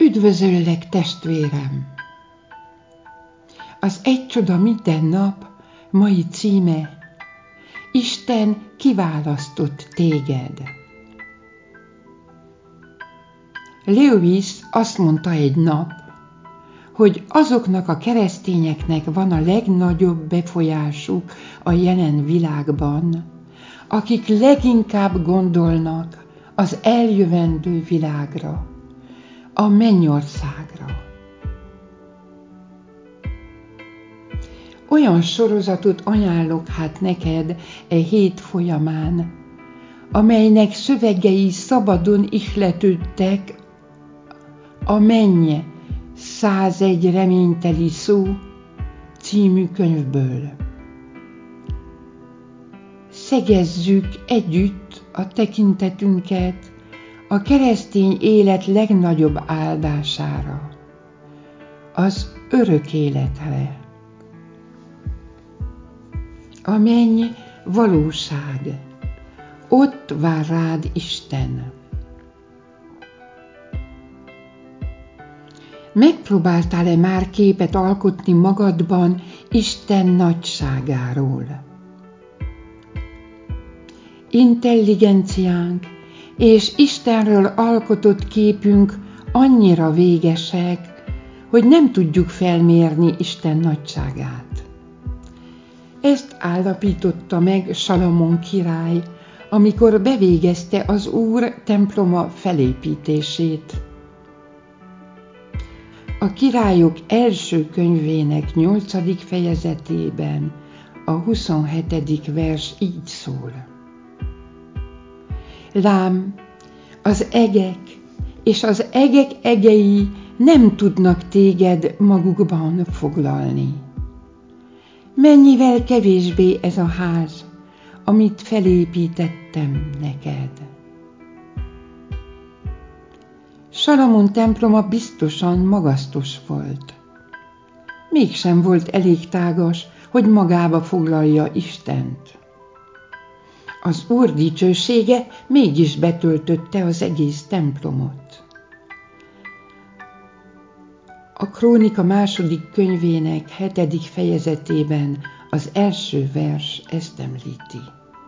Üdvözöllek, testvérem! Az Egy csoda minden nap mai címe: Isten kiválasztott téged. Lewis azt mondta egy nap, hogy azoknak a keresztényeknek van a legnagyobb befolyásuk a jelen világban, akik leginkább gondolnak az eljövendő világra, a mennyországra. Olyan sorozatot ajánlok hát neked e hét folyamán, amelynek szövegei szabadon ihletődtek a Menny 101 reményteli szó című könyvből. Szegezzük együtt a tekintetünket a keresztény élet legnagyobb áldására, az örök életre. A menny valóság, ott vár rád Isten. Megpróbáltál-e már képet alkotni magadban Isten nagyságáról? Intelligenciánk és Istenről alkotott képünk annyira végesek, hogy nem tudjuk felmérni Isten nagyságát. Ezt állapította meg Salamon király, amikor bevégezte az Úr temploma felépítését. A Királyok első könyvének 8. fejezetében a 27. vers így szól: Lám, az egek és az egek egei nem tudnak téged magukban foglalni. Mennyivel kevésbé ez a ház, amit felépítettem neked. Salamon temploma biztosan magasztos volt. Mégsem volt elég tágas, hogy magába foglalja Istent. Az Úr dicsősége mégis betöltötte az egész templomot. A Krónika 2. könyvének 7. fejezetében az első vers ezt említi.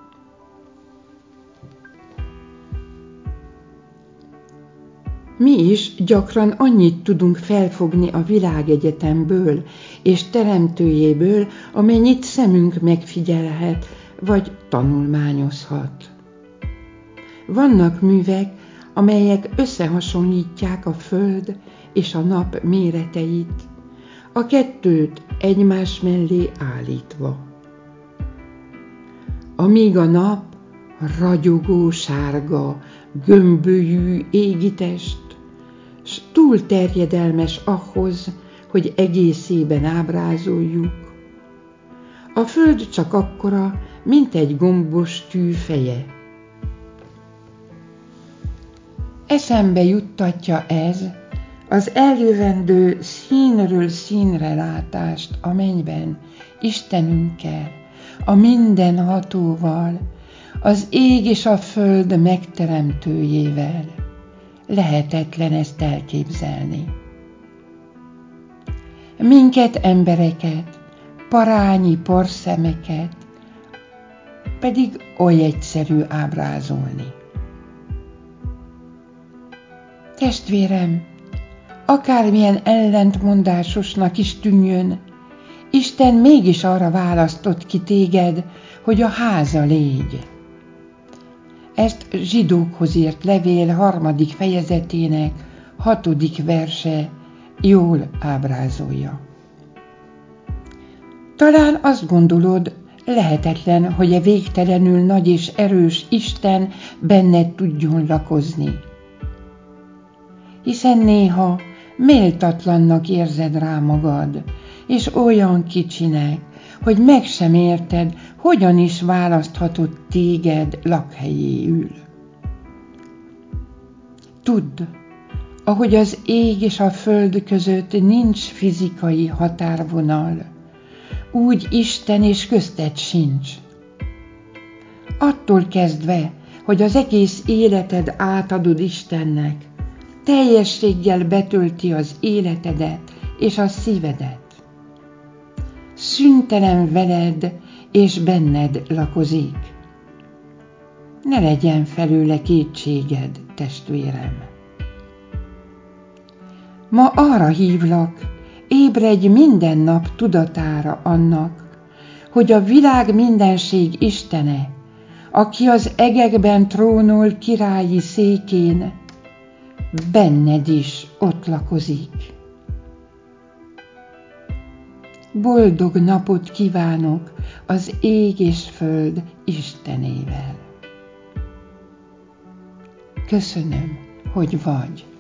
Mi is gyakran annyit tudunk felfogni a világegyetemből és teremtőjéből, amennyit szemünk megfigyelhet vagy tanulmányozhat. Vannak művek, amelyek összehasonlítják a föld és a nap méreteit, a kettőt egymás mellé állítva. Amíg a nap ragyogó sárga, gömbölyű égitest, s túl terjedelmes ahhoz, hogy egészében ábrázoljuk, a föld csak akkora, mint egy gombos tű feje. Eszembe juttatja ez az eljövendő színről színre látást a mennyben Istenünkkel, a mindenhatóval, az ég és a föld megteremtőjével. Lehetetlen ezt elképzelni. Minket, embereket, parányi porszemeket pedig oly egyszerű ábrázolni. Testvérem, akármilyen ellentmondásosnak is tűnjön, Isten mégis arra választott ki téged, hogy a háza légy. Ezt Zsidókhoz írt levél 3. fejezetének 6. verse jól ábrázolja. Talán azt gondolod, lehetetlen, hogy a végtelenül nagy és erős Isten benned tudjon lakozni. Hiszen néha méltatlannak érzed rá magad, és olyan kicsinek, hogy meg sem érted, hogyan is választhatott téged lakhelyéül. Tudd, ahogy az ég és a föld között nincs fizikai határvonal, úgy Isten és közted sincs. Attól kezdve, hogy az egész életed átadod Istennek, teljességgel betölti az életedet és a szívedet. Szüntelen veled és benned lakozik. Ne legyen felőle kétséged, testvérem. Ma arra hívlak, ébredj minden nap tudatára annak, hogy a világ mindenség Istene, aki az egekben trónol királyi székén, benned is ott lakozik. Boldog napot kívánok az ég és föld Istenével. Köszönöm, hogy vagy.